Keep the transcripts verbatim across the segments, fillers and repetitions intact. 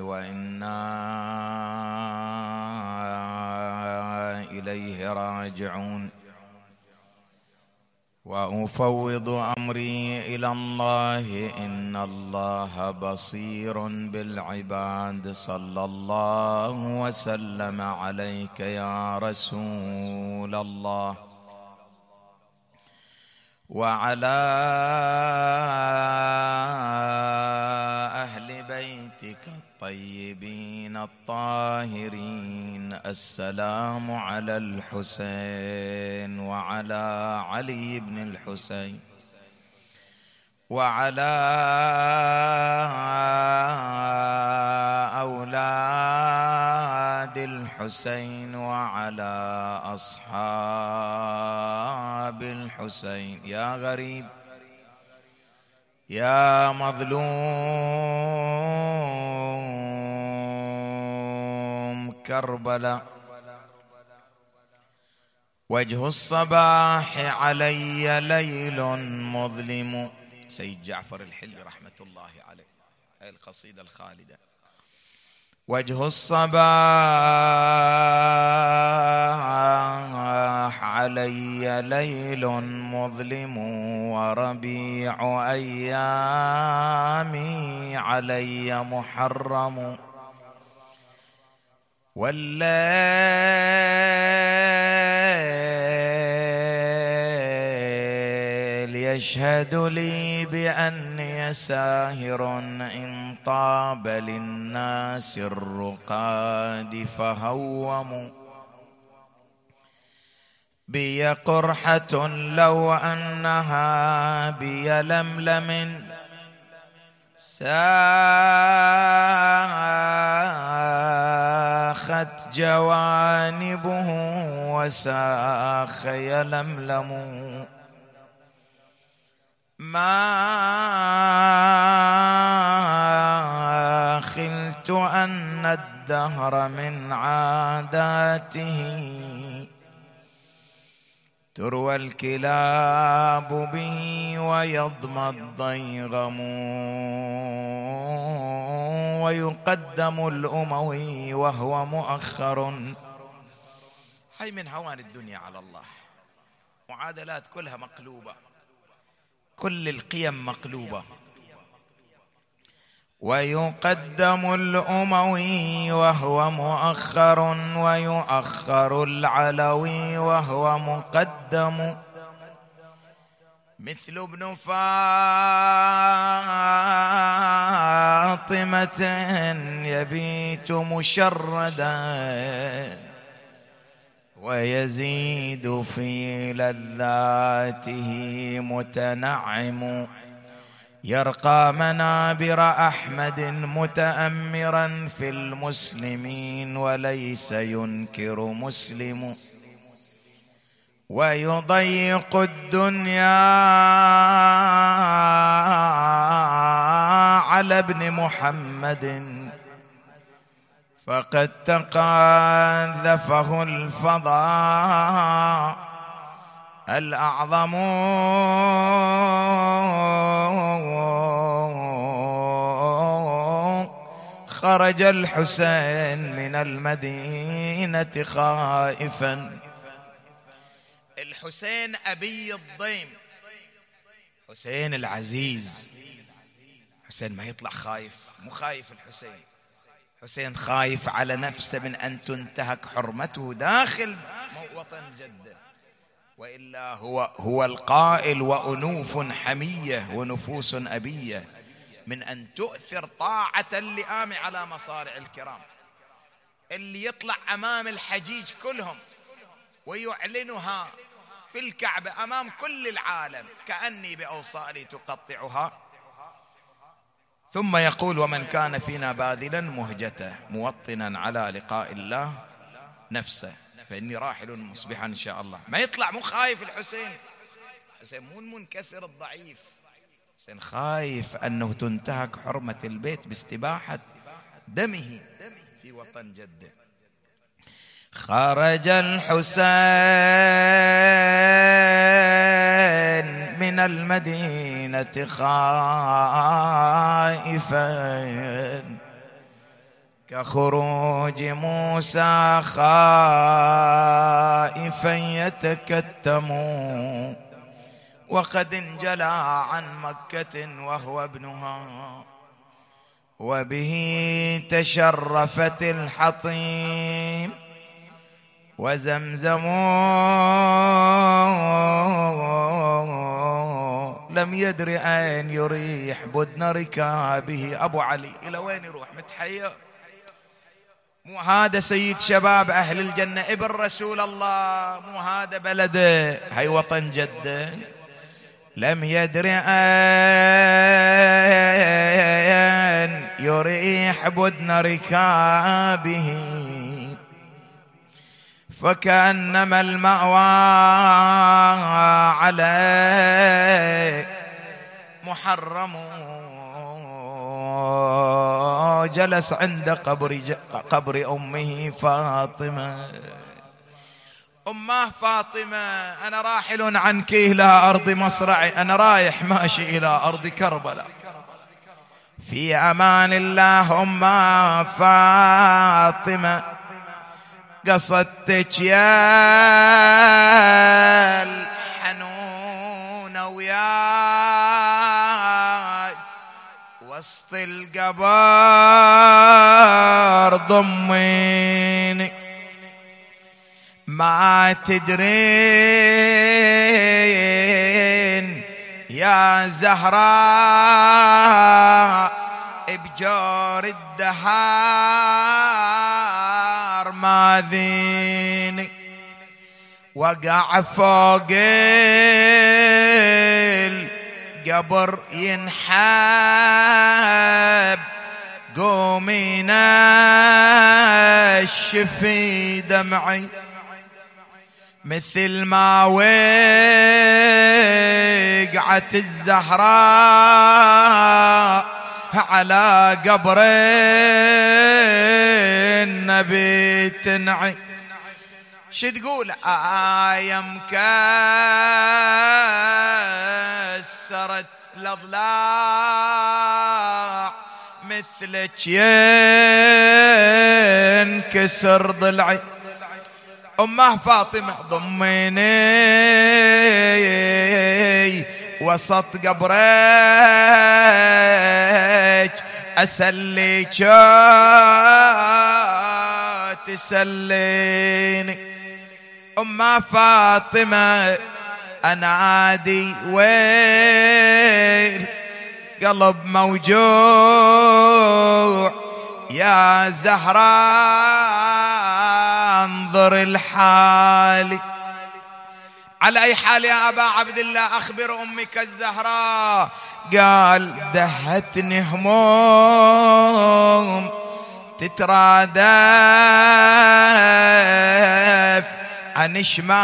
وإنا إليه راجعون. وأفوض أمري إلى الله إن الله بصير بالعباد. صلى الله وسلم عليك يا رسول الله وعلى أهل بيتك الطيبين الطاهرين. السلام على الحسين وعلى علي بن الحسين وعلى أولاد الحسين وعلى أصحاب الحسين. يا غريب يا مظلوم كربلاء، وجه الصباح علي ليل مظلم. سيد جعفر الحلي رحمة الله عليه، هذه القصيدة الخالدة. وجه الصباح علي ليل مظلم، وربيع أيامي علي محرم، والليل يشهد لي بأني ساهر، إن طاب للناس الرقاد فهوموا. بي قرحة لو أنها بي لملم، ساخت جوانبه وساخ يلملم. ما خلت أن الدهر من عاداته تروى الكلاب به ويضمى الضيغم، ويقدم الأموي وهو مؤخر. هاي من هوان الدنيا على الله، معادلات كلها مقلوبة، كل القيم مقلوبة. ويقدم الأموي وهو مؤخر، ويؤخر العلوي وهو مقدم. مثل ابن فاطمة يبيت مشردا، ويزيد في لذاته متنعم. يرقى منابر أحمد متأمرا في المسلمين، وليس ينكر مسلم. ويضيق الدنيا على ابن محمد، فقد تقاذفه الفضاء الأعظم. خرج الحسين من المدينة خائفا. الحسين أبي الضيم، حسين العزيز. حسين ما يطلع خايف، مو خايف الحسين. حسين خايف على نفسه من أن تنتهك حرمته داخل وطن جده، وإلا هو هو القائل: وأنوف حمية ونفوس أبية، من أن تؤثر طاعة اللئام على مصارع الكرام. اللي يطلع أمام الحجيج كلهم ويعلنها في الكعبة أمام كل العالم كأني بأوصالي تقطعها، ثم يقول: ومن كان فينا باذلا مهجته موطنا على لقاء الله نفسه فإني راحل مصبحا إن شاء الله. ما يطلع مو خايف الحسين، حسين مو المنكسر الضعيف، حسين خايف أنه تنتهك حرمة البيت باستباحة دمه في وطن جده. خرج الحسين من المدينة خائفا، كخروج موسى خائفا يتكتم وقد انجلى عن مكة وهو ابنها وبه تشرفت الحطيم وزمزم لم يدر أين يريح بدن ركابه. أبو علي إلى وين يروح متحير؟ مو هذا سيد شباب أهل الجنة ابن رسول الله، مو هذا بلده، هاي وطن جده. لم يدر أين يريح بدن ركابه فكأنما المأوى عليه محرم. جلس عند قبر قبر أمه فاطمة. أمه فاطمة أنا راحل عنك إلى أرض مصرعي، أنا رايح ماشي إلى أرض كربلاء في أمان الله. أمه فاطمة قصدتك يا الحنون وياي وسط القبر ضميني ما تدرين يا زهراء بجور الدهار ماذيني وقع فوق القبر ينحب قومي نشفي دمعي مثل ما وقعت الزهراء على قبر النبي تنعي. شو تقول؟ آية مكسرت الأضلاع مثلك ينكسر ضلعي. أمه فاطمة ضميني وسط قبرك أسليك تسليني. أمه فاطمة أنادي ويل قلب موجوع يا زهراء انظر الحال. على أي حال يا أبا عبد الله أخبر أمك الزهراء؟ قال دهتني هموم تترادف عن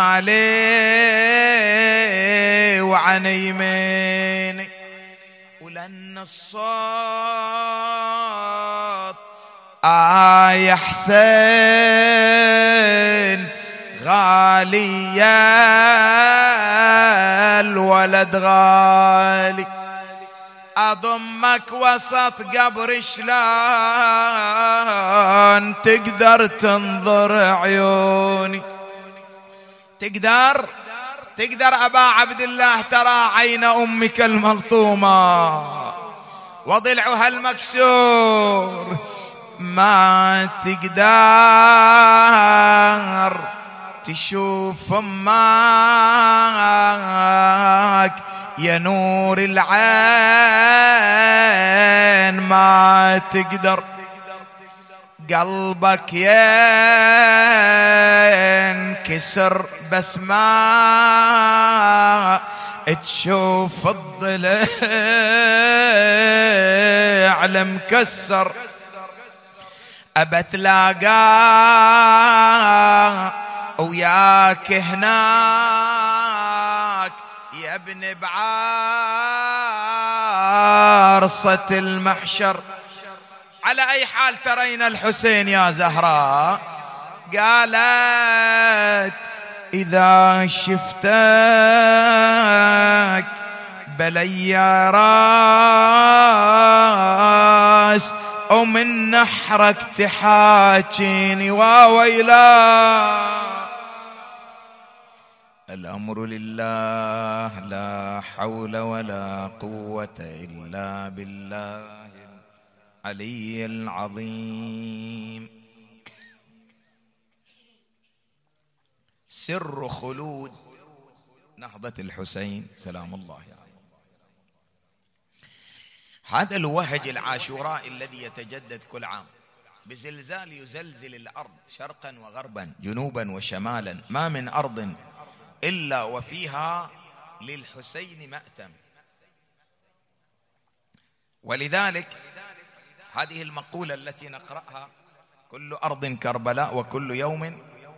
شمالي وعن يميني ولأن الصوت آه يا حسين غالي يا الولد غالي أضمك وسط قبر شلون تقدر تنظر عيوني؟ تقدر تقدر أبا عبد الله ترى عين أمك الملطومة وضلعها المكسور ما تقدر تشوف أمك يا نور العين ما تقدر قلبك ينكسر بس ما تشوف الضلع المكسر أبتلاقى وياك هناك يا ابن بعرصة المحشر. على أي حال ترين الحسين يا زهراء؟ قالت إذا شفتك بلي راس ومن نحرك تحاكيني وويلا. الأمر لله لا حول ولا قوة إلا بالله العلي العظيم. سر خلود نهضة الحسين سلام الله عليه. هذا الوهج العاشوراء الذي يتجدد كل عام بزلزال يزلزل الأرض شرقا وغربا جنوبا وشمالا، ما من أرض إلا وفيها للحسين مأتم. ولذلك هذه المقولة التي نقرأها كل أرض كربلاء وكل يوم،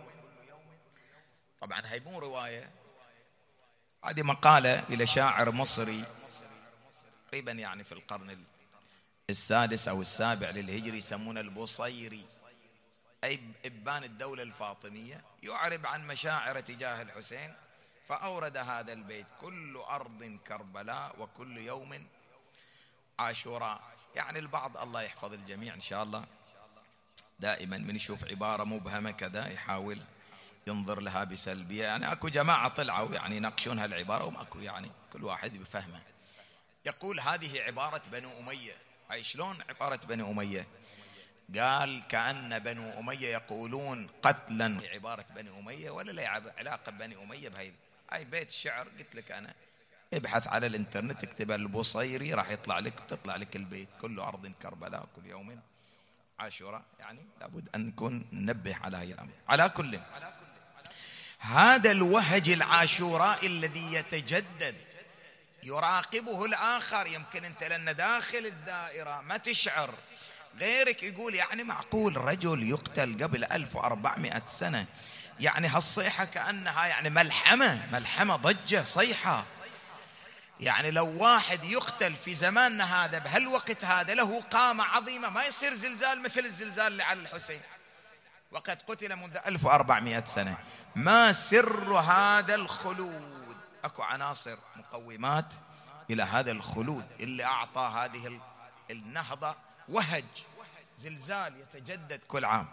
طبعا هي مو رواية، هذه مقالة إلى شاعر مصري تقريبا يعني في القرن السادس أو السابع للهجري، يسمونه البصيري، أي إبان الدولة الفاطمية، يعرب عن مشاعر تجاه الحسين، فأورد هذا البيت: كل أرض كربلاء وكل يوم عاشوراء. يعني البعض الله يحفظ الجميع إن شاء الله دائما من يشوف عبارة مبهمة كذا يحاول ينظر لها بسلبية. يعني أكو جماعة طلعوا يعني يناقشون هالعبارة وماكو يعني كل واحد بفهمه. يقول هذه عبارة بنو أمية. هاي شلون عبارة بنو أمية؟ قال كأن بنو أمية يقولون قتلا. عبارة بني أمية ولا لا علاقة بني أمية بهاي؟ هاي بيت شعر قلت لك أنا، ابحث على الانترنت اكتب البصيري راح يطلع لك تطلع لك البيت: كل أرض كربلاء كل يوم عاشوراء. يعني لابد أن نكون ننبه على هاي الأمر. على كل، هذا الوهج العاشوراء الذي يتجدد يراقبه الآخر. يمكن أنت لأن داخل الدائرة ما تشعر، غيرك يقول يعني معقول رجل يقتل قبل ألف وأربعمائة سنة؟ يعني هالصيحة كأنها يعني ملحمة، ملحمة ضجة صيحة. يعني لو واحد يقتل في زماننا هذا بهالوقت هذا له قامة عظيمة، ما يصير زلزال مثل الزلزال اللي على الحسين وقد قتل منذ ألف وأربعمائة سنة. ما سر هذا الخلود؟ أكو عناصر مقومات إلى هذا الخلود اللي أعطى هذه النهضة وهج زلزال يتجدد كل عام.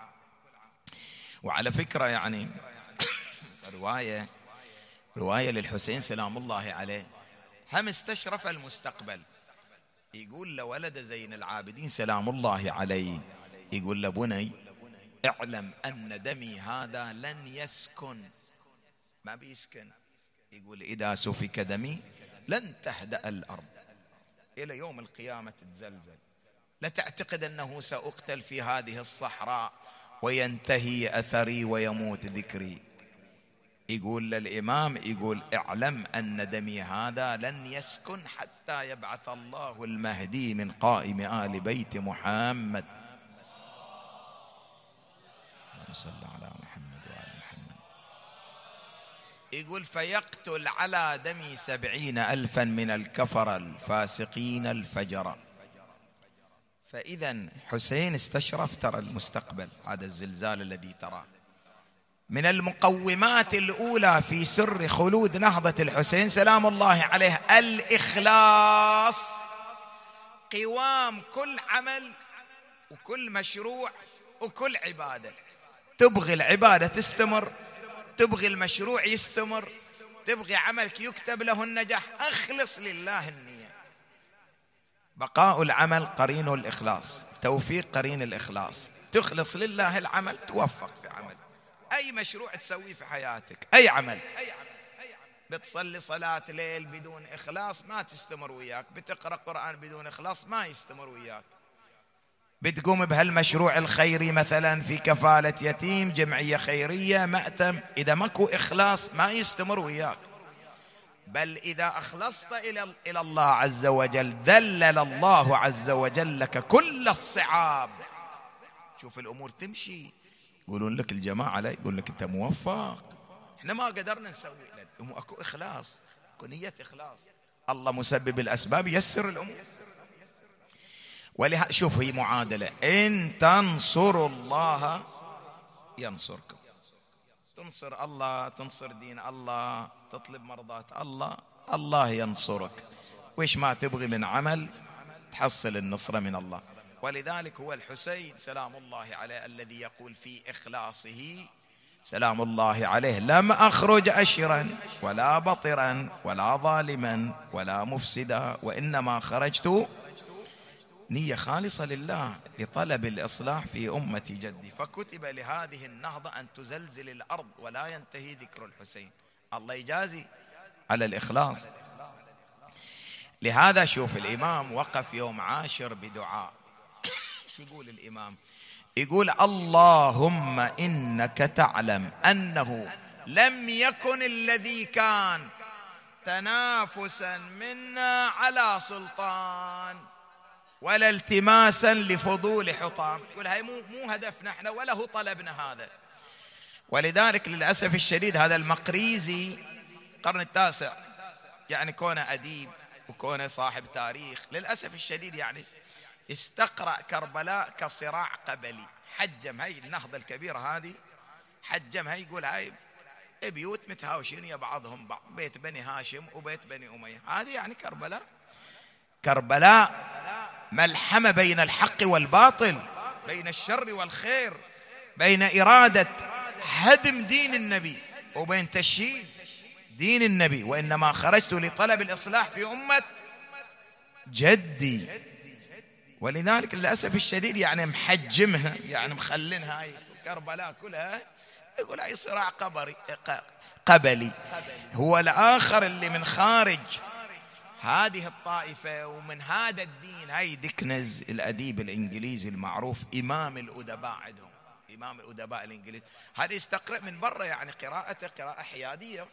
وعلى فكرة يعني رواية رواية للحسين سلام الله عليه هم استشرف المستقبل. يقول لولد زين العابدين سلام الله عليه، يقول لبني اعلم أن دمي هذا لن يسكن، ما بيسكن. يقول إذا سفك دمي لن تهدأ الأرض إلى يوم القيامة تتزلزل. لا تعتقد أنه سأقتل في هذه الصحراء وينتهي أثري ويموت ذكري. يقول للإمام، يقول اعلم أن دمي هذا لن يسكن حتى يبعث الله المهدي من قائم آل بيت محمد. اللهم صل على محمد وآل محمد. يقول فيقتل على دمي سبعين ألفا من الكفر الفاسقين الفجر. فإذا حسين استشرف ترى المستقبل. هذا الزلزال الذي تراه من المقومات الأولى في سر خلود نهضة الحسين سلام الله عليه الإخلاص. قوام كل عمل وكل مشروع وكل عبادة، تبغي العبادة تستمر، تبغي المشروع يستمر، تبغي عملك يكتب له النجاح، أخلص لله النية. بقاء العمل قرين الإخلاص، توفيق قرين الإخلاص. تخلص لله العمل توفق في عمل. أي مشروع تسويه في حياتك، أي عمل، بتصلي صلاة ليل بدون إخلاص ما تستمر وياك، بتقرأ قرآن بدون إخلاص ما يستمر وياك، بتقوم بهالمشروع الخيري مثلا في كفالة يتيم، جمعية خيرية، مأتم، إذا ماكو إخلاص ما يستمر وياك. بل إذا أخلصت إلى إلى الله عز وجل ذلل الله عز وجل لك كل الصعاب. شوف الأمور تمشي. يقولون لك الجماعة لا، يقول لك أنت موفق، إحنا ما قدرنا نسوي لك. أكو إخلاص، أكو نية إخلاص. الله مسبب الأسباب يسر الأمور. ولهذا شوف هي معادلة: إن تنصروا الله ينصركم. تنصر الله، تنصر دين الله، تطلب مرضاة الله، الله ينصرك. وإيش ما تبغي من عمل تحصل النصرة من الله. ولذلك هو الحسين سلام الله عليه الذي يقول في إخلاصه سلام الله عليه: لم أخرج أشرا ولا بطرا ولا ظالما ولا مفسدا، وإنما خرجت نية خالصة لله لطلب الإصلاح في أمة جدي. فكتب لهذه النهضة أن تزلزل الأرض ولا ينتهي ذكر الحسين. الله يجازي على الإخلاص. لهذا شوف الإمام وقف يوم عاشر بدعاء. شو يقول الإمام؟ يقول: اللهم إنك تعلم أنه لم يكن الذي كان تنافسا منا على سلطان ولا التماسا لفضول حطام. يقول هاي مو مو هدفنا احنا ولا هو طلبنا هذا. ولذلك للأسف الشديد هذا المقريزي القرن التاسع، يعني كونه أديب وكونه صاحب تاريخ، للأسف الشديد يعني استقرأ كربلاء كصراع قبلي. حجم هاي النهضة الكبيرة هذه، حجمها يقول هاي بيوت متهاوشين يا بعضهم بعض، بيت بني هاشم وبيت بني أمية. هذه يعني كربلاء. كربلاء ملحمة بين الحق والباطل، بين الشر والخير، بين إرادة هدم دين النبي وبين تشييد دين النبي. وإنما خرجت لطلب الإصلاح في أمة جدي. ولذلك للأسف الشديد يعني محجمها، يعني مخلنها هاي كربلاء كلها يقول هاي صراع قبري قبلي. هو الآخر اللي من خارج هذه الطائفة ومن هذا الدين، هاي ديكنز الأديب الإنجليزي المعروف، إمام الأدباء عندهم، إمام الأدباء الإنجليز. هذا يستقرأ من برا، يعني قراءته قراءة حيادية.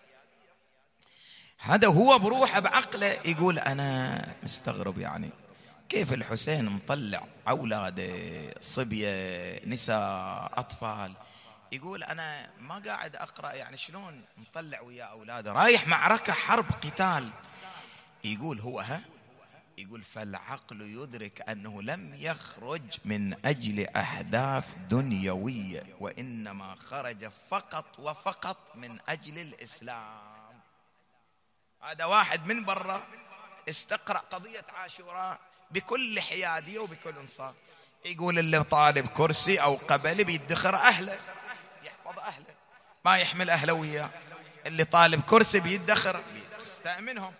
هذا هو بروحه بعقله يقول أنا مستغرب يعني كيف الحسين مطلع أولاده صبية نساء أطفال، يقول أنا ما قاعد أقرأ يعني شلون مطلع ويا أولاده رايح معركة حرب قتال. يقول هو ها يقول فالعقل يدرك أنه لم يخرج من أجل أهداف دنيوية، وإنما خرج فقط وفقط من أجل الإسلام. هذا واحد من برا استقرأ قضية عاشوراء بكل حيادية وبكل انصاف. يقول اللي طالب كرسي أو قبل بيدخر أهله، يحفظ أهله، ما يحمل أهله وياه. اللي طالب كرسي بيدخر يستأمنهم.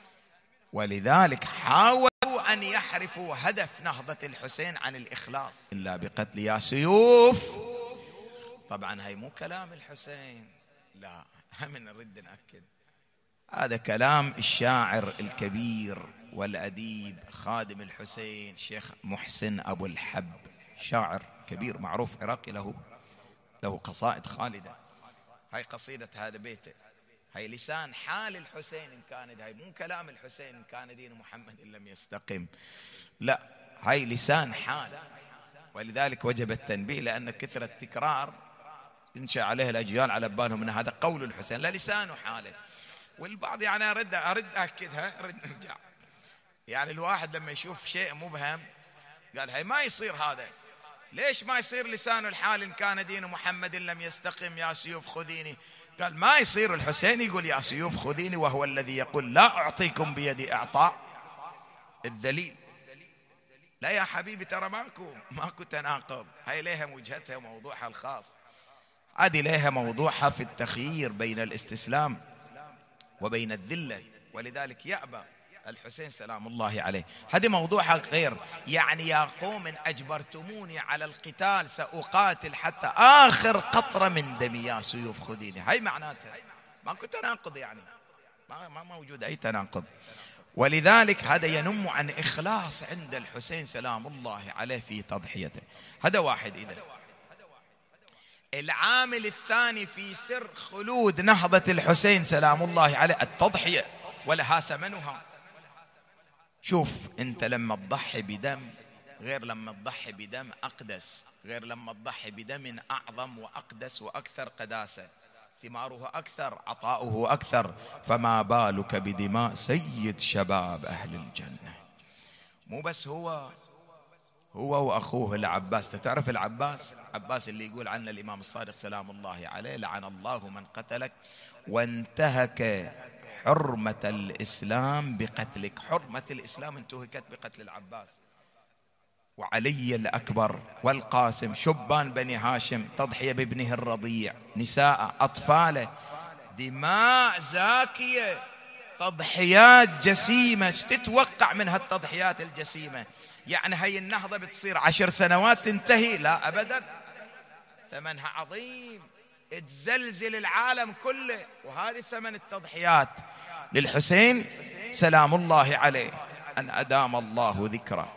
ولذلك حاولوا أن يحرفوا هدف نهضة الحسين عن الإخلاص إلا بقتل يا سيوف. طبعا هاي مو كلام الحسين، لا، هم نرد نأكد هذا كلام الشاعر الكبير والأديب خادم الحسين شيخ محسن أبو الحب، شاعر كبير معروف عراقي، له له قصائد خالدة. هاي قصيدة هذا بيته، هاي لسان حال الحسين إن كان، هاي مو كلام الحسين إن كان دين محمد إن لم يستقم، لا، هاي لسان حال. ولذلك وجب التنبيه، لأن كثرة التكرار ينشأ عليه الأجيال على بالهم أن هذا قول الحسين، لا، لسانه حاله. والبعض يعني أرد أرد أكدها، أرد نرجع، يعني الواحد لما يشوف شيء مبهم قال هاي ما يصير هذا، ليش ما يصير لسان الحال إن كان دين محمد لم يستقم يا سيوف خذيني؟ قال ما يصير الحسين يقول يا سيوف خذيني وهو الذي يقول لا أعطيكم بيدي إعطاء الذليل. لا يا حبيبي، ترى ماكو ماكو تناقض. هاي لها وجهتها وموضوعها الخاص، هذه لها موضوعها في التخيير بين الاستسلام وبين الذلة. ولذلك يأبى الحسين سلام الله عليه، هذه موضوعها غير. يعني يا قوم إن أجبرتموني على القتال سأقاتل حتى آخر قطرة من دمي يا سيوف خذيني. هاي معناتها ماكو تناقض، يعني ما ما موجود أي تناقض. ولذلك هذا ينم عن إخلاص عند الحسين سلام الله عليه في تضحيته. هذا واحد. إذا العامل الثاني في سر خلود نهضة الحسين سلام الله عليه التضحية، ولها ثمنها. شوف أنت لما تضحي بدم غير لما تضحي بدم أقدس، غير لما تضحي بدم أعظم وأقدس وأكثر قداسة، ثماره أكثر، عطاؤه أكثر. فما بالك بدماء سيد شباب أهل الجنة. مو بس هو هو وأخوه العباس. تعرف العباس عباس اللي يقول عنه الإمام الصادق سلام الله عليه لعن الله من قتلك وانتهك حرمة الإسلام بقتلك. حرمة الإسلام انتهكت بقتل العباس. وعلي الأكبر والقاسم، شبان بني هاشم، تضحية بابنه الرضيع، نساء، أطفاله، دماء زاكية، تضحيات جسيمة. تتوقع من هالتضحيات الجسيمة؟ يعني هاي النهضة بتصير عشر سنوات تنتهي؟ لا أبدا، ثمنها عظيم، تزلزل العالم كله. وهذه ثمن التضحيات للحسين سلام الله عليه، أن أدام الله ذكره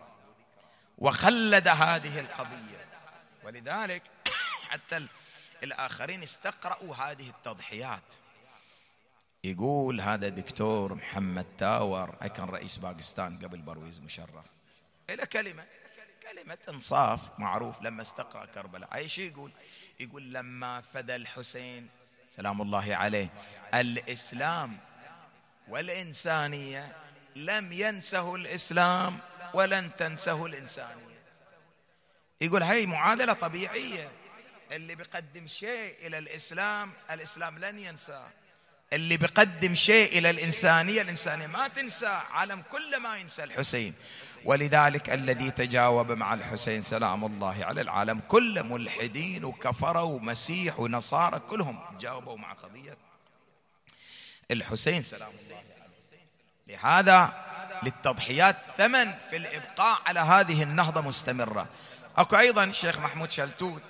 وخلد هذه القضية. ولذلك حتى الآخرين استقرأوا هذه التضحيات. يقول هذا دكتور محمد تاور، هاي كان رئيس باكستان قبل برويز مشرف، إلى كلمة كلمة إنصاف معروف لما استقرأ كربلاء. أي شيء يقول؟ يقول لما فدى الحسين سلام الله عليه الإسلام والإنسانية لم ينسه الإسلام ولن تنسه الإنسانية. يقول هاي معادلة طبيعية، اللي بيقدم شيء إلى الإسلام الإسلام لن ينساه، اللي بيقدم شيء إلى الإنسانية الإنسانية ما تنسى، عالم كل ما ينسى الحسين. ولذلك الذي تجاوب مع الحسين سلام الله على العالم كل ملحدين وكفروا ومسيح ونصارى كلهم جاوبوا مع قضية الحسين سلام الله عليه. لهذا للتضحيات ثمن في الإبقاء على هذه النهضة مستمرة. أكو أيضا الشيخ محمود شلتوت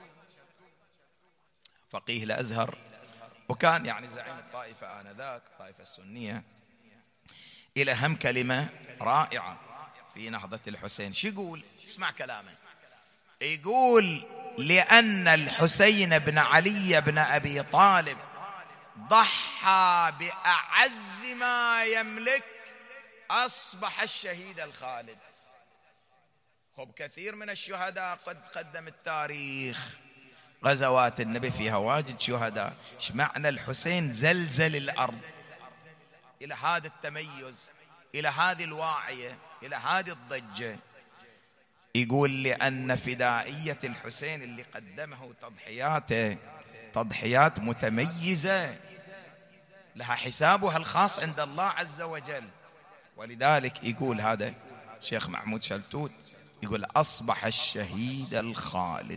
فقيه الأزهر، وكان يعني زعيم الطائفة آنذاك الطائفة السنية، إلى هم كلمة رائعة في نهضة الحسين. شو يقول؟ اسمع كلامه. يقول لأن الحسين بن علي بن أبي طالب ضحى بأعز ما يملك أصبح الشهيد الخالد. خب كثير من الشهداء قد قدم التاريخ غزوات النبي فيها واجد شهداء، ايش معنى الحسين زلزل الأرض إلى هذا التميز، إلى هذه الواعية، إلى هذه الضجة؟ يقول لأن فدائية الحسين اللي قدمه تضحياته تضحيات متميزة لها حسابها الخاص عند الله عز وجل. ولذلك يقول هذا الشيخ محمود شلتوت، يقول أصبح الشهيد الخالد.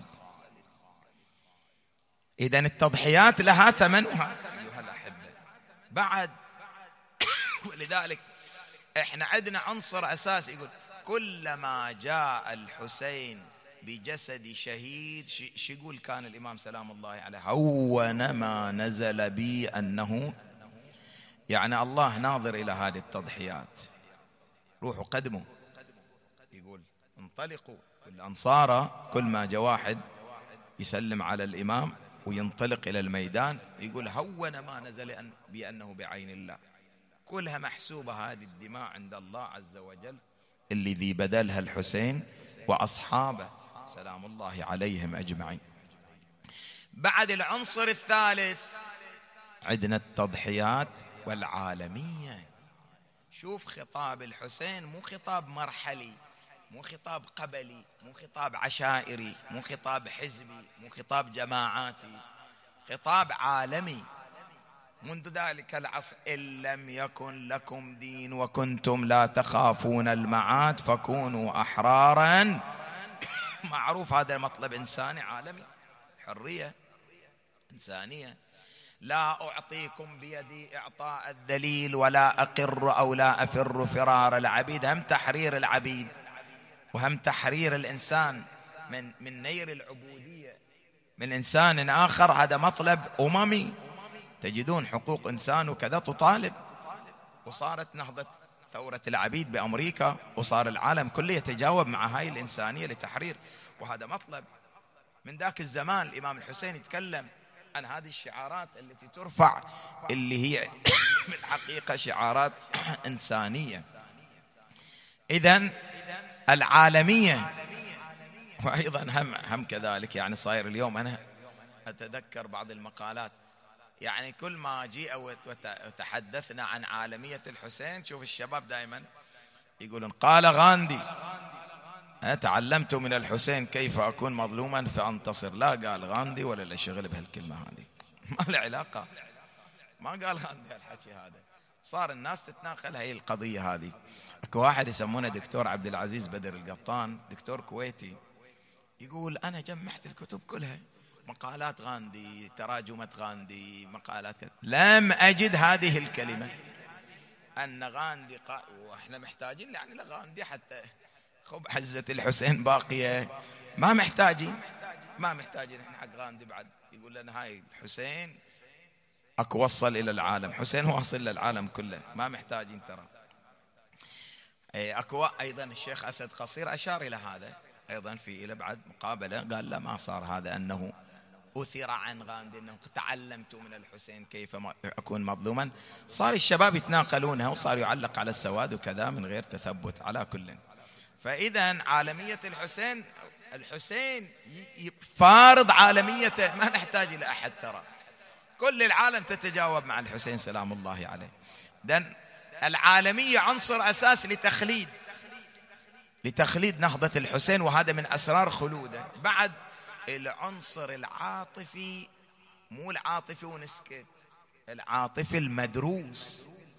إذن التضحيات لها ثمنها أيها الأحبة. بعد ولذلك إحنا عندنا عنصر أساسي، يقول كلما جاء الحسين بجسد شهيد، شو يقول كان الإمام سلام الله عليه؟ هون ما نزل بي أنه، يعني الله ناظر إلى هذه التضحيات، روحوا قدموا. يقول انطلقوا الأنصار، كل ما جاء واحد يسلم على الإمام وينطلق إلى الميدان، يقول هون ما نزل بأنه بعين الله، كلها محسوبة هذه الدماء عند الله عز وجل اللي ذي بدلها الحسين وأصحابه سلام الله عليهم أجمعين. بعد العنصر الثالث عندنا التضحيات والعالمية. شوف خطاب الحسين مو خطاب مرحلي، مو خطاب قبلي، مو خطاب عشائري، مو خطاب حزبي، مو خطاب جماعاتي، خطاب عالمي. منذ ذلك العصر إن لم يكن لكم دين وكنتم لا تخافون المعاد فكونوا أحرارا. معروف هذا مطلب إنساني عالمي، حرية إنسانية. لا أعطيكم بيدي إعطاء الذليل ولا أقر أو لا أفر فرار العبيد. هم تحرير العبيد وهم تحرير الإنسان من من نير العبودية من إنسان آخر، هذا مطلب أممي. تجدون حقوق إنسان وكذا تطالب، وصارت نهضة ثورة العبيد بأمريكا، وصار العالم كله يتجاوب مع هاي الإنسانية لتحرير، وهذا مطلب من ذاك الزمان. الإمام الحسين يتكلم عن هذه الشعارات التي ترفع، اللي هي بالحقيقة شعارات إنسانية. إذن العالمية، وأيضا هم هم كذلك. يعني صاير اليوم أنا أتذكر بعض المقالات، يعني كل ما جيء وتحدثنا عن عالمية الحسين، شوف الشباب دائما يقولون قال غاندي تعلمت من الحسين كيف أكون مظلوما فأنتصر. لا قال غاندي ولا لا شغل بهالكلمة هذه، ما له علاقة، ما قال غاندي هالحكي هذا. صار الناس تتناقل هاي القضية هذه. اكو واحد يسمونه دكتور عبد العزيز بدر القطان، دكتور كويتي، يقول أنا جمعت الكتب كلها، مقالات غاندي، تراجمة غاندي، مقالات كذا، لم أجد هذه الكلمة أن غاندي قا... وإحنا محتاجين يعني لغاندي حتى خب حزة الحسين باقية، ما محتاجين ما محتاجين إحنا حق غاندي بعد. يقول لنا هاي الحسين أكو وصل إلى العالم، حسين واصل للعالم كله، ما محتاجين ترى. أكو أيضا الشيخ أسد قصير أشار إلى هذا أيضا في إلى بعد مقابلة، قال لا ما صار هذا، أنه أثر عن غاندي أنه تعلمت من الحسين كيف أكون مظلوما. صار الشباب يتناقلونها وصار يعلق على السواد وكذا من غير تثبت على كل. فإذا عالمية الحسين، الحسين فارض عالميته، ما نحتاج إلى أحد ترى، كل العالم تتجاوب مع الحسين سلام الله عليه. لأن العالمية عنصر أساس لتخليد لتخليد نهضة الحسين، وهذا من أسرار خلوده. بعد العنصر العاطفي، مو العاطفي ونسكت، العاطفي المدروس.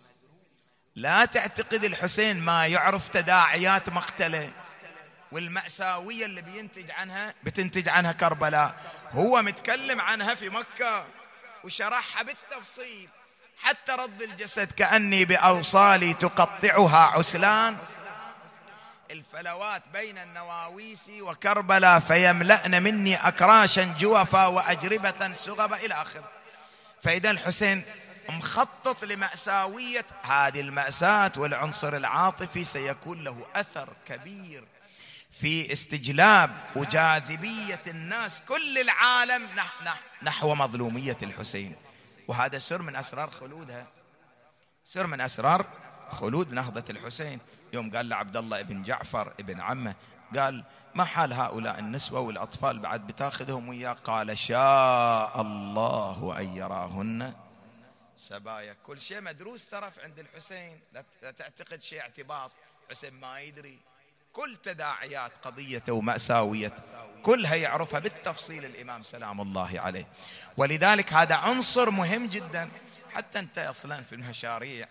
لا تعتقد الحسين ما يعرف تداعيات مقتله والمأساوية اللي بينتج عنها بتنتج عنها كربلاء، هو متكلم عنها في مكة وشرحها بالتفصيل، حتى رد الجسد كأني بأوصالي تقطعها عسلان، الفلوات بين النواويس وكربلاء فيملأن مني أكراشا جوفا وأجربة سغبا إلى آخر. فإذا الحسين مخطط لمأساوية هذه المأساة، والعنصر العاطفي سيكون له أثر كبير في استجلاب وجاذبية الناس كل العالم نحو مظلومية الحسين. وهذا سر من أسرار خلودها، سر من أسرار خلود نهضة الحسين. يوم قال لعبد الله ابن جعفر ابن عمه، قال ما حال هؤلاء النسوة والأطفال بعد بتاخذهم وياه؟ قال شاء الله أن يراهن سبايا. كل شيء مدروس ترى عند الحسين، لا تعتقد شيء اعتباط، حسين ما يدري كل تداعيات قضيته ومأساويته كلها يعرفها بالتفصيل الإمام سلام الله عليه. ولذلك هذا عنصر مهم جدا. حتى أنت أصلا في المشاريع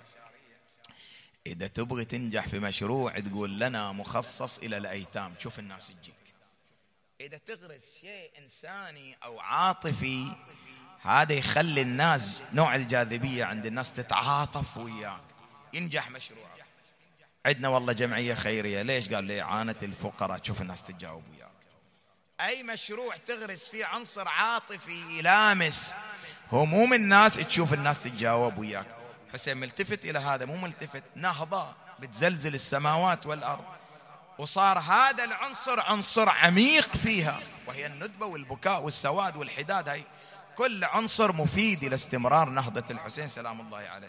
إذا تبغي تنجح في مشروع تقول لنا مخصص إلى الأيتام، شوف الناس تجيك. إذا تغرس شيء إنساني أو عاطفي هذا يخلي الناس نوع الجاذبية عند الناس تتعاطف وياك، ينجح مشروع. عندنا والله جمعية خيرية، ليش؟ قال لي عانت الفقراء، تشوف الناس تتجاوب وياك. أي مشروع تغرس فيه عنصر عاطفي يلامس هموم الناس تشوف الناس تتجاوب وياك. حسين ملتفت إلى هذا، مو ملتفت، نهضة بتزلزل السماوات والأرض، وصار هذا العنصر عنصر عميق فيها، وهي الندبة والبكاء والسواد والحداد. هاي كل عنصر مفيد إلى استمرار نهضة الحسين سلام الله عليه.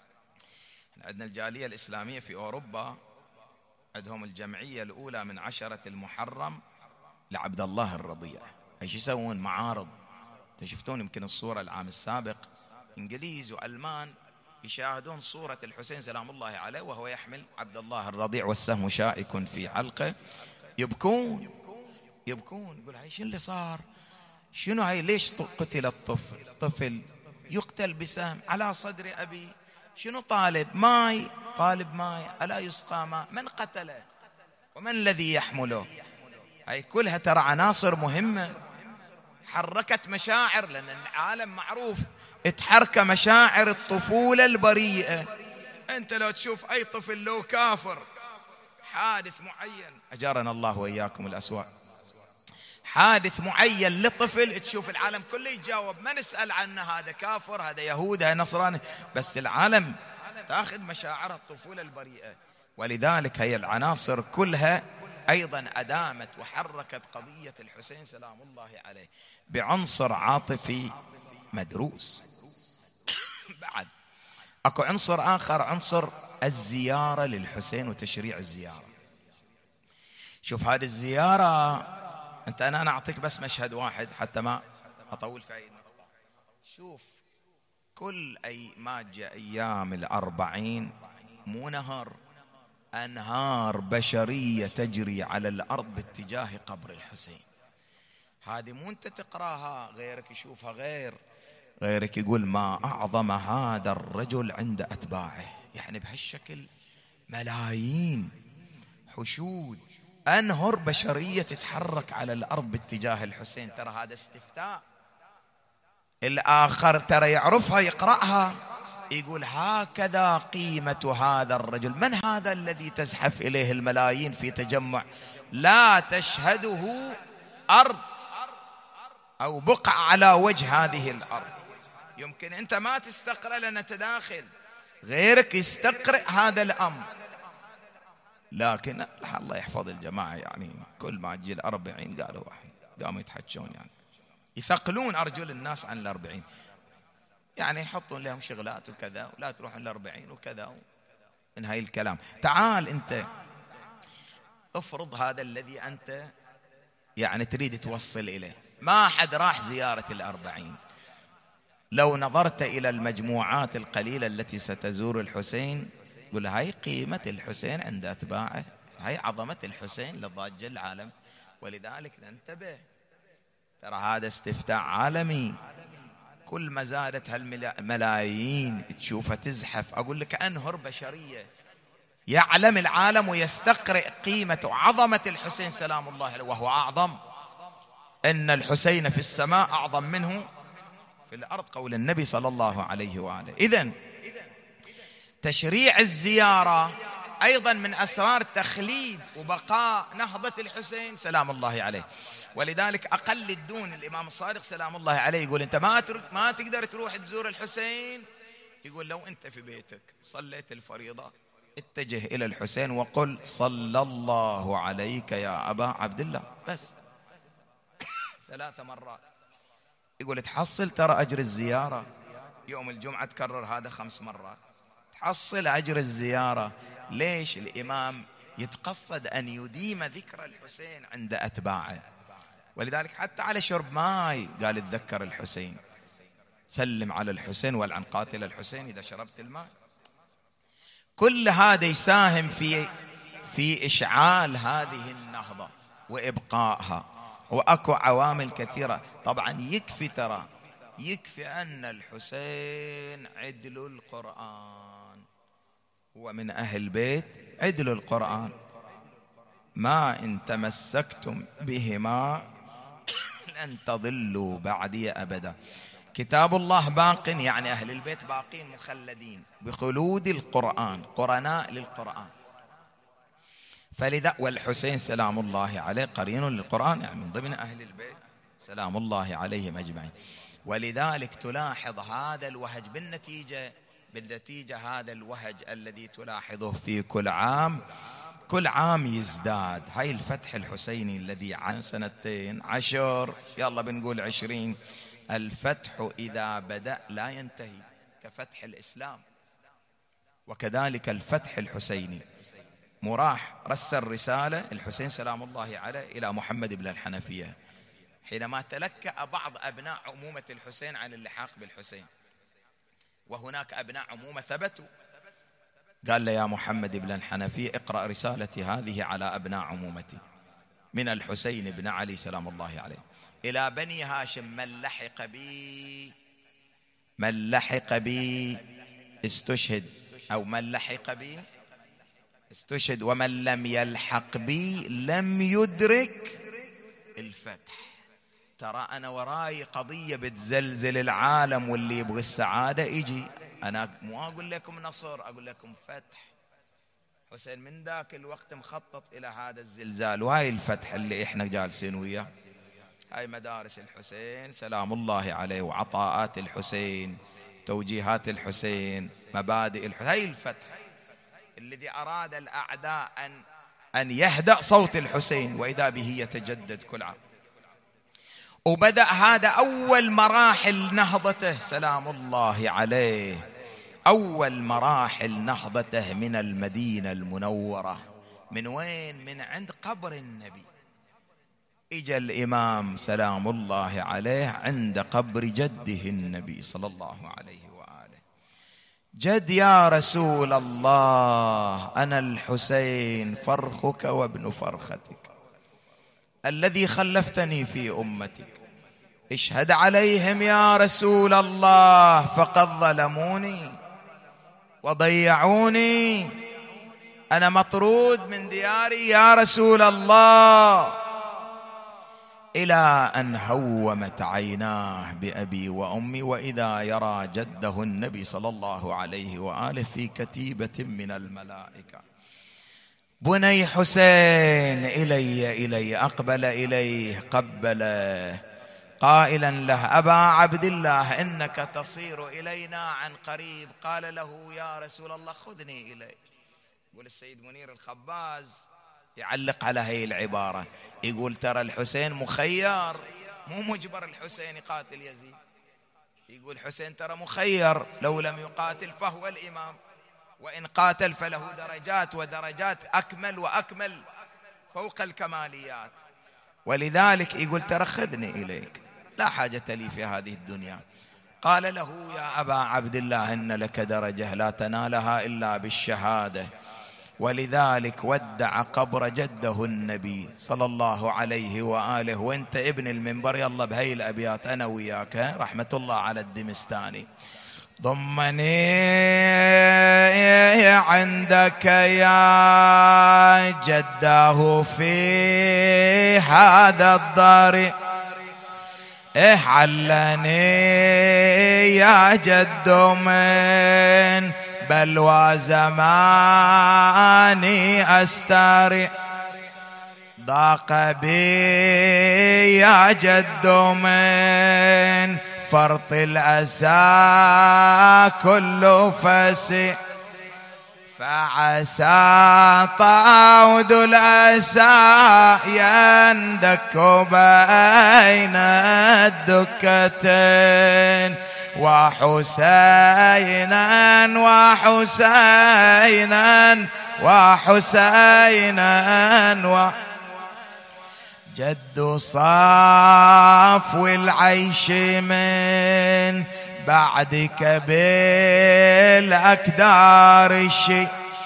عندنا الجالية الإسلامية في أوروبا عندهم الجمعية الأولى من عشرة المحرم لعبد الله الرضيع. ايش يسوون؟ معارض. شفتون يمكن الصورة العام السابق إنجليز وألمان يشاهدون صورة الحسين سلام الله عليه وهو يحمل عبد الله الرضيع والسهم شائك في حلقه، يبكون يبكون يقول هاي شو اللي صار؟ شنو هاي؟ ليش قتل الطفل؟ طفل يقتل بسهم على صدر أبي، شنو طالب؟ ماي، طالب ماي، ألا يسقى ماء؟ من قتله ومن الذي يحمله؟ هاي كلها ترى عناصر مهمة حركت مشاعر، لأن العالم معروف تحرك مشاعر الطفولة البريئة. أنت لو تشوف أي طفل لو كافر، حادث معين، أجارنا الله وإياكم الأسواق، حادث معين لطفل، تشوف العالم كله يجاوب، ما نسأل عنه هذا كافر هذا يهود هذا نصراني، بس العالم تأخذ مشاعر الطفولة البريئة. ولذلك هي العناصر كلها أيضا أدامت وحركت قضية الحسين سلام الله عليه بعنصر عاطفي مدروس. بعد أكو عنصر آخر، عنصر الزيارة للحسين وتشريع الزيارة. شوف هذه الزيارة، أنت أنا أنا أعطيك بس مشهد واحد حتى ما أطول في أي نقطة. شوف كل أي ما جاء أيام الأربعين مو نهر، أنهار بشرية تجري على الأرض باتجاه قبر الحسين. هذه مو أنت تقراها غيرك يشوفها غير غيرك يقول ما أعظم هذا الرجل عند أتباعه، يعني بهالشكل ملايين حشود أنهر بشرية تتحرك على الأرض باتجاه الحسين. ترى هذا استفتاء، الآخر ترى يعرفها يقرأها، يقول هكذا قيمة هذا الرجل. من هذا الذي تزحف إليه الملايين في تجمع لا تشهده أرض أو بقع على وجه هذه الأرض؟ يمكن أنت ما تستقرأ لأن تداخل، غيرك يستقرأ هذا الأمر. لكن الله يحفظ الجماعة، يعني كل ما تجي الأربعين قالوا واحد قاموا يتحجون، يعني يثقلون أرجل الناس عن الأربعين، يعني يحطون لهم شغلات وكذا ولا تروحون الأربعين وكذا من هاي الكلام. تعال أنت افرض هذا الذي أنت يعني تريد توصل إليه، ما حد راح زيارة الأربعين، لو نظرت إلى المجموعات القليلة التي ستزور الحسين قل هاي قيمة الحسين عند أتباعه، هاي عظمة الحسين لضاج العالم. ولذلك ننتبه، ترى هذا استفتاء عالمي، كل ما زادت هالملايين تشوفها تزحف. أقول لك أنهر بشرية يعلم العالم ويستقرئ قيمة وعظمة الحسين سلام الله عليه، وهو أعظم، إن الحسين في السماء أعظم منه في الأرض، قول النبي صلى الله عليه وآله. إذن تشريع الزيارة أيضا من أسرار تخليد وبقاء نهضة الحسين سلام الله عليه. ولذلك أقل الدون الإمام الصادق سلام الله عليه يقول أنت ما ما تقدر تروح تزور الحسين، يقول لو أنت في بيتك صليت الفريضة اتجه إلى الحسين وقل صلى الله عليك يا أبا عبد الله، بس ثلاث مرات. يقول تحصل ترى أجر الزيارة، يوم الجمعة تكرر هذا خمس مرات تحصل أجر الزيارة. ليش؟ الإمام يتقصد أن يديم ذكر الحسين عند أتباعه. ولذلك حتى على شرب ماء قال اتذكر الحسين، سلم على الحسين والعن قاتل الحسين إذا شربت الماء. كل هذا يساهم في في إشعال هذه النهضة وإبقائها، وأكو عوامل كثيرة. طبعا يكفي ترى يكفي أن الحسين عدل القرآن، هو من أهل بيت عدل القرآن، ما إن تمسكتم بهما لن تضلوا بعدي أبدا. كتاب الله باق، يعني أهل البيت باقين مخلدين بخلود القرآن، قرناء للقرآن. فلذا والحسين سلام الله عليه قرين للقرآن، يعني من ضمن أهل البيت سلام الله عليهم أجمعين. ولذلك تلاحظ هذا الوهج بالنتيجة بالنتيجة هذا الوهج الذي تلاحظه في كل عام كل عام يزداد. هاي الفتح الحسيني الذي عن سنتين عشر، يلا بنقول عشرين. الفتح إذا بدأ لا ينتهي كفتح الإسلام، وكذلك الفتح الحسيني. مراح رسل رسالة الحسين سلام الله عليه إلى محمد بن الحنفية حينما تلكأ بعض أبناء عمومة الحسين عن اللحاق بالحسين، وهناك أبناء عمومة ثبتوا، قال له يا محمد بن الحنفية اقرأ رسالتي هذه على أبناء عمومتي من الحسين بن علي سلام الله عليه إلى بني هاشم، من لحق بي من لحق بي استشهد، أو من لحق بي استشهد، ومن لم يلحق بي لم يدرك الفتح. ترى أنا وراي قضية بتزلزل العالم، واللي يبغى السعادة يجي. أنا مو أقول لكم نصر، أقول لكم فتح. حسين من ذاك الوقت مخطط إلى هذا الزلزال، وهاي الفتح اللي إحنا جالسين وياه. هاي مدارس الحسين سلام الله عليه، وعطاءات الحسين، توجيهات الحسين، مبادئ الحسين. هاي الفتح الذي أراد الأعداء أن أن يهدأ صوت الحسين، وإذا به يتجدد كل عام. وبدأ هذا أول مراحل نهضته سلام الله عليه، أول مراحل نهضته من المدينة المنورة. من وين؟ من عند قبر النبي. إجا الإمام سلام الله عليه عند قبر جده النبي صلى الله عليه وآله. جد يا رسول الله، أنا الحسين فرخك وابن فرختك الذي خلفتني في أمتك، اشهد عليهم يا رسول الله فقد ظلموني وضيعوني، أنا مطرود من دياري يا رسول الله. إلى أن هومت عيناه بأبي وأمي وإذا يرى جده النبي صلى الله عليه وآله في كتيبة من الملائكة. بني حسين إلي إلي أقبل إليه قبله قائلا له أبا عبد الله إنك تصير إلينا عن قريب. قال له يا رسول الله خذني إليك. يقول السيد منير الخباز يعلق على هذه العبارة، يقول ترى الحسين مخير، مو مجبر الحسين يقاتل يزيد. يقول حسين ترى مخير، لو لم يقاتل فهو الإمام، وإن قاتل فله درجات ودرجات أكمل وأكمل فوق الكماليات. ولذلك يقول ترى خذني إليك، لا حاجة لي في هذه الدنيا. قال له يا أبا عبد الله إن لك درجة لا تنالها إلا بالشهادة. ولذلك ودع قبر جده النبي صلى الله عليه وآله. وانت ابن المنبر يلا بهي الأبيات أنا وياك رحمة الله على الدمستاني. ضمني عندك يا جده في هذا الدار، إيه علني يا جد من بلوى زماني أستري، ضاق بي يا جد من فرط الأسى كل فسي، فعسى طاود الأسى يندك بين الدكتين، وحسينا وحسينا وحسينا و جد صافو العيش من بعدك بالأكدار الشي،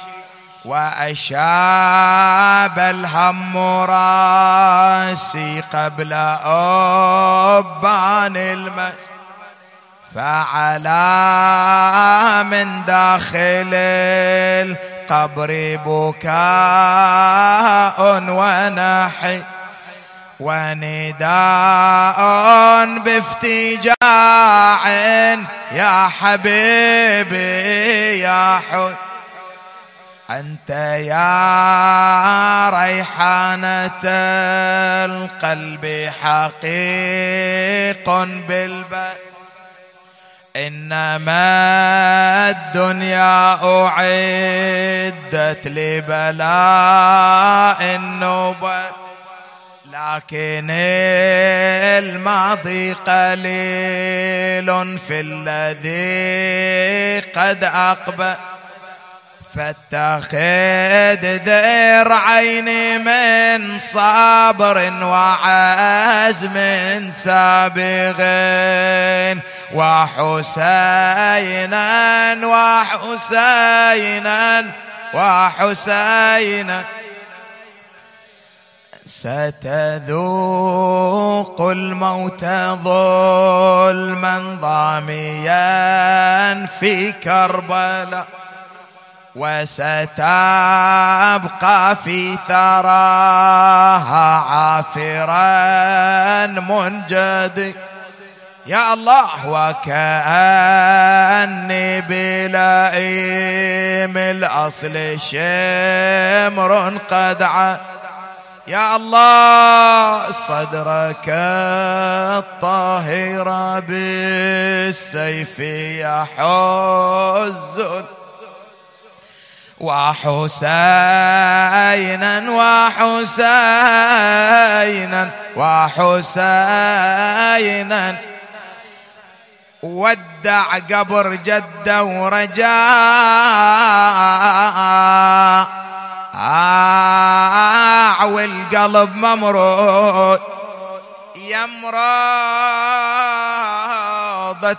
وأشاب الهم راسي قبل أبان المجد، فعلى من داخل القبر بكاء ونحي، ونداء بافتجاع يا حبيبي يا حسين، أنت يا ريحانة القلب حقيق بالبال، إنما الدنيا أعدت لبلاء النبل، لكن الماضي قليل في الذي قد أقبل، فاتخذ ذرعين من صبر وعزم سابغين، وحسينا وحسينا وحسينا ستذوق الموت ظلما ضاميا في كربلاء، وستبقى في ثراها عافرا منجدي، يا الله وكأني بلئيم الأصل شمر قد عاد، يا الله صدرك الطاهر بالسيف يحز، وحسينا وحسينا وحسينا ودع قبر جده ورجاء آه والقلب ممرود، يا مرادة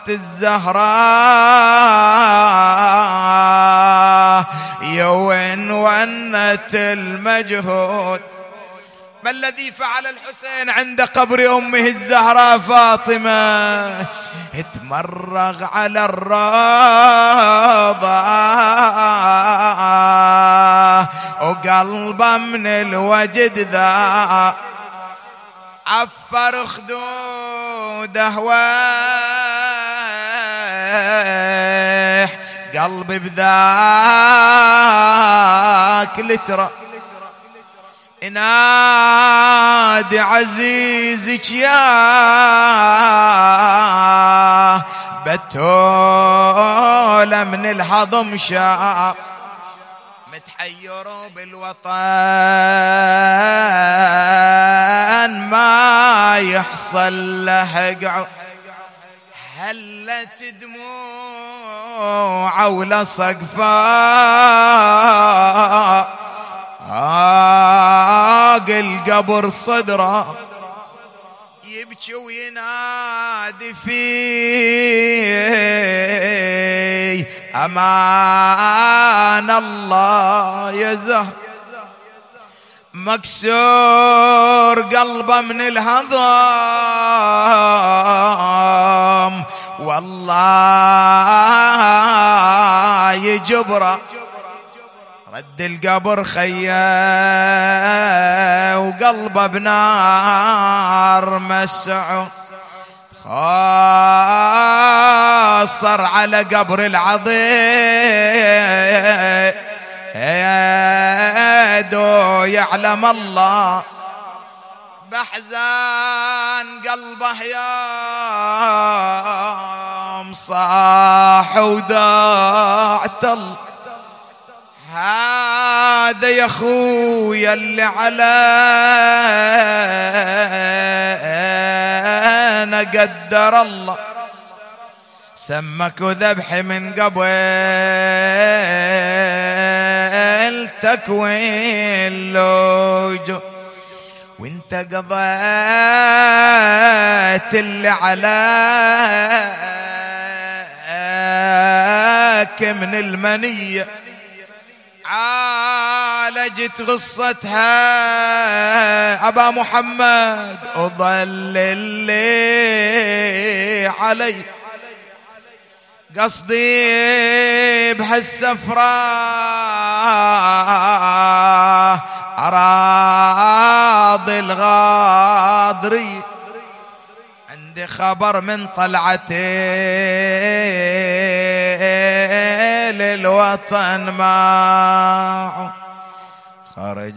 الزهراء يوين ونت المجهود، ما الذي فعل الحسين عند قبر أمه الزهراء فاطمة؟ اتمرغ على الروضة وقلبه من الوجد ذا عفر خدوده ويح قلبي بذاك لترى نادي عزيزك يا بتولى من الهضم شاب متحير بالوطن ما يحصل له قعو هلت دموع ولا صقفا آق القبر صدره يبكي وينادي فيه أمان الله يا زهر مكسور قلبه من الهضم والله يجبره رد القبر خيا وقلبه بنار مسعه خاصر على قبر العظيم يدو يعلم الله بحزان قلبه يوم صاح وداعت الله هذا يا خويا اللي علينا قدر الله سمك ذبح من قبل تكوين لوجو وانت قضيت اللي عليك من المنية عالجت غصتها أبا محمد وظل اللي علي قصدي بهالسفرة أراضي الغاضري عندي خبر من طلعتي للوطن معه خرج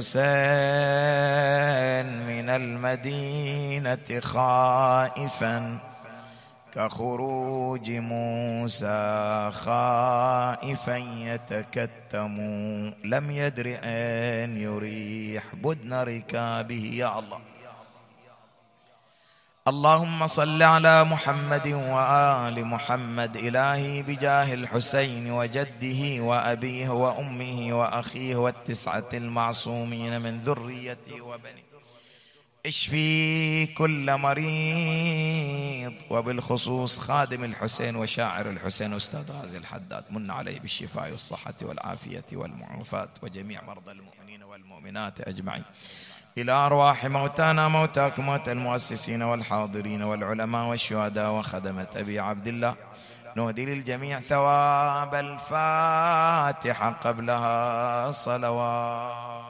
الحسين من المدينة خائفا كخروج موسى خائفا يتكتم لم يدر أن يريح بدن ركابه. يا الله اللهم صل على محمد وآل محمد. إلهي بجاه الحسين وجده وأبيه وأمه وأخيه والتسعة المعصومين من ذريته وبنيه اشفي كل مريض وبالخصوص خادم الحسين وشاعر الحسين أستاذ غازي الحداد من عليه بالشفاء والصحة والعافية والمعافاة وجميع مرضى المؤمنين والمؤمنات أجمعين. إلى أرواح موتانا موتاكم موتى المؤسسين والحاضرين والعلماء والشهداء وخدمة أبي عبد الله نهدي للجميع ثواب الفاتحة قبلها صلوات.